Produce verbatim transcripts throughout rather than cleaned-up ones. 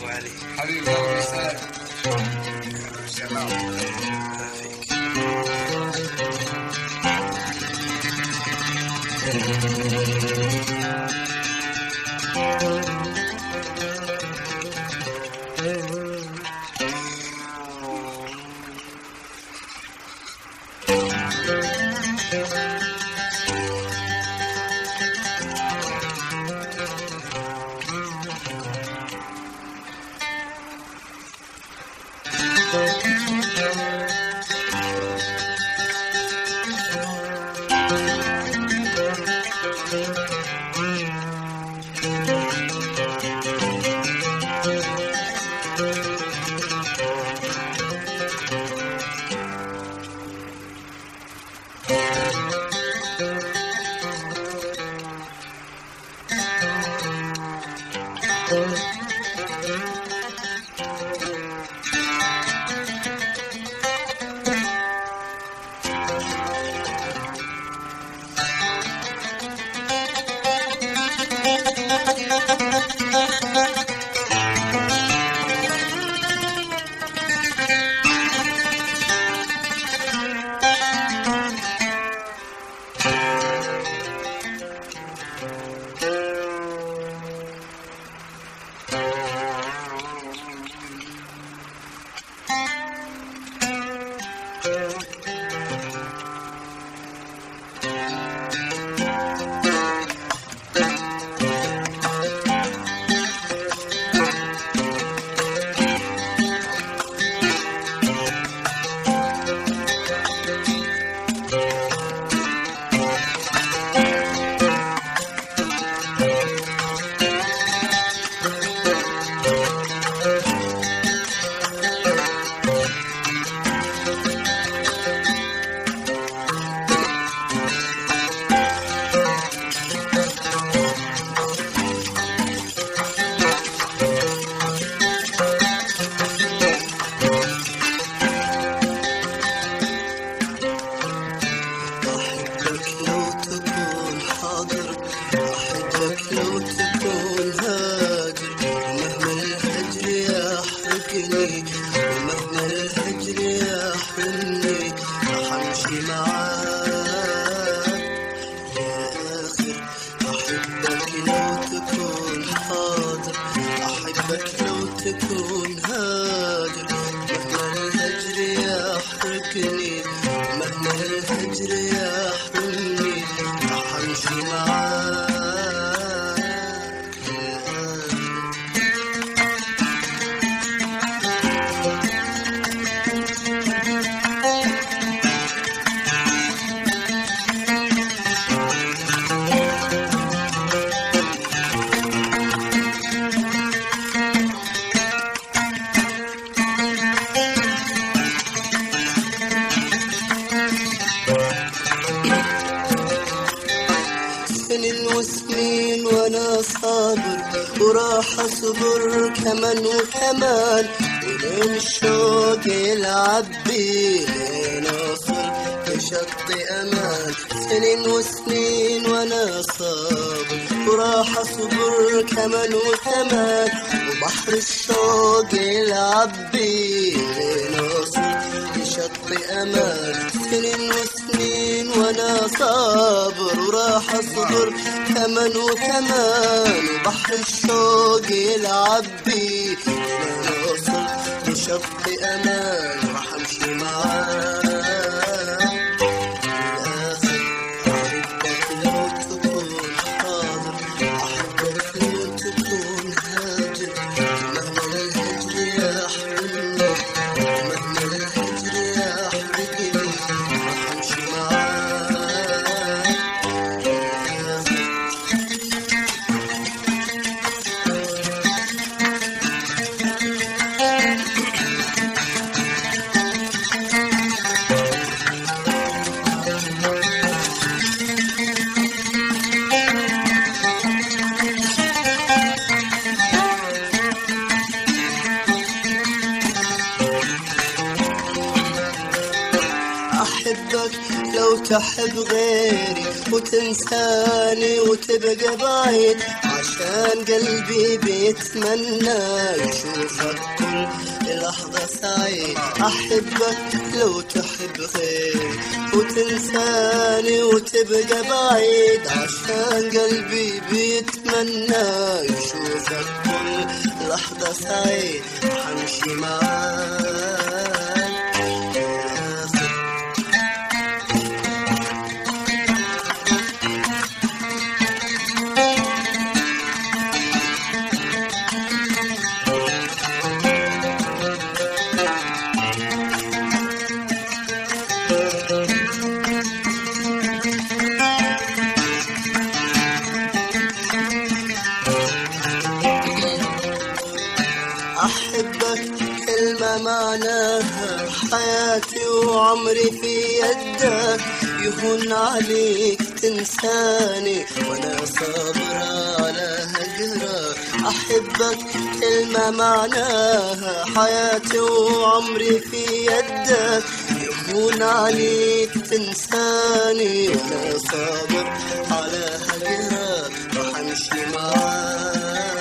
ابو علي. حبيبي ابو سلام. سلام وسنين وانا صابر وراح اصبر كمان وكمان ولين الشوق يلعب بي لين اوصل لشط امان. سنين وسنين وانا صابر وراح اصبر كمان وكمان وبحر الشوق يلعب بي لين اوصل لشط امان. سنين وسنين وانا صابر وراح اصبر كمان وكمان وبحر الشوق يلعب بي لين اوصل لشط امان. راح امشي معاك للاخر احبك لو تكون حاضر احبك لو تكون هاجر مهما الهجر يحرمني مهما الهجر يحرقني. راح امشي معاك أحبك لو تحب غيري وتنساني وتبقى بعيد. عاش عشان قلبي بيتمنى يشوفك كل لحظة سعيد. أحبك لو تحب غيري وتنساني وتبقى بعيد، عشان قلبي بيتمنى يشوفك كل لحظة سعيد. حمشي معاك أحبك كلمة معناها حياتي وعمري في يدك، يهون عليك تنساني وأنا صابر على هجرك. أحبك كلمة معناها حياتي وعمري في يدك، يهون عليك تنساني وأنا صابر على هجرك. راح أمشي معاك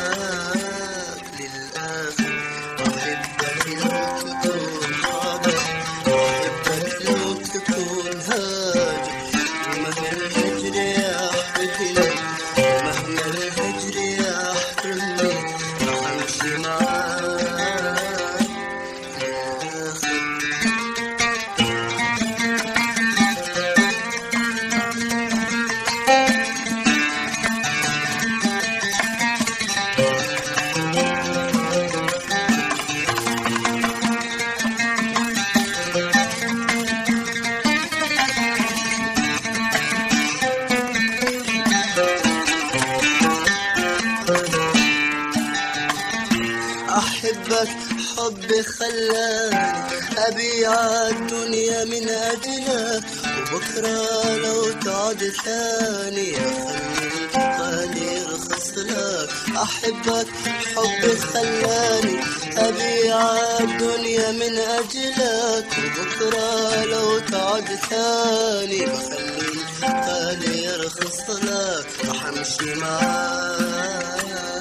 أحبك حب خلاني أبيع الدنيا من أجلك، وبكرة لو تعد ثاني أخلي غالي يرخص لك. أحبك حب خلاني أبيع الدنيا من أجلك، وبكرة لو تعد ثاني بخلي غالي يرخص لك. راح أمشي معاك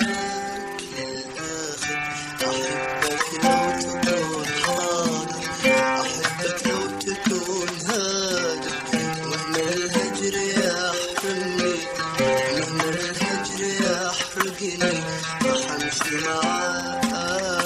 أحبك لو تكون حاضر، أحبك لو تكون هادر، مهما الهجر يحرمني، مهما الهجر يحرقني. راح أمشي معاك